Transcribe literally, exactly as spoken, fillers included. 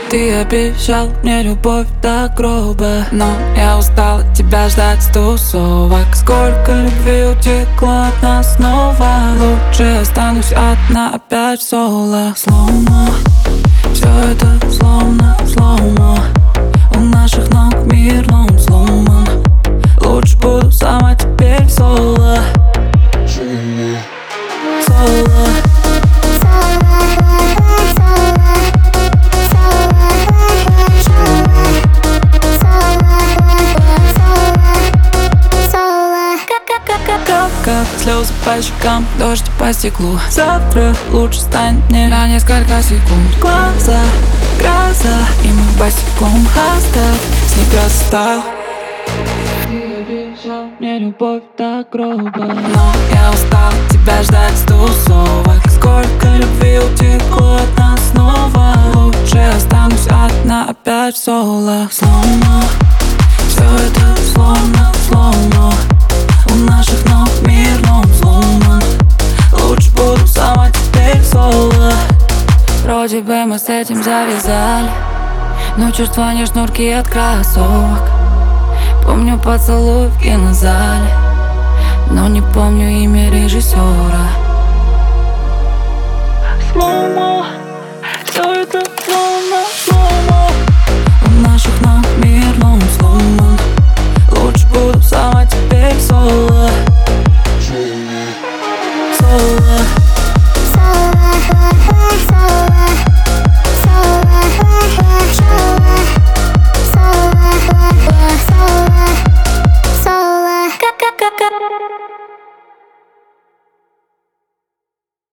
Ты обещал мне любовь до гроба, но я устал от тебя ждать с тусовок. Сколько любви утекло от нас снова. Лучше останусь одна опять в соло. Слоумо, все это словно слоумо. У наших ног мир, но он сломан. Лучше буду сама теперь соло. Соло. Как слезы по щекам, дождь по стеклу. Завтра лучше станет мне на несколько секунд. Глаза, гроза, и мы босиком. Оставь снега стал. Ты обещал мне любовь до гроба, но я устал от тебя ждать с тусовок. Сколько любви утекло от нас снова. Лучше останусь одна опять в соло. Слоумо, все это словно слоумо. У наших ног мир, но он сломан. Лучше буду сама теперь соло. Вроде бы мы с этим завязали, но чувства не шнурки от кроссовок. Помню поцелуй в кинозале, но не помню имя режиссера.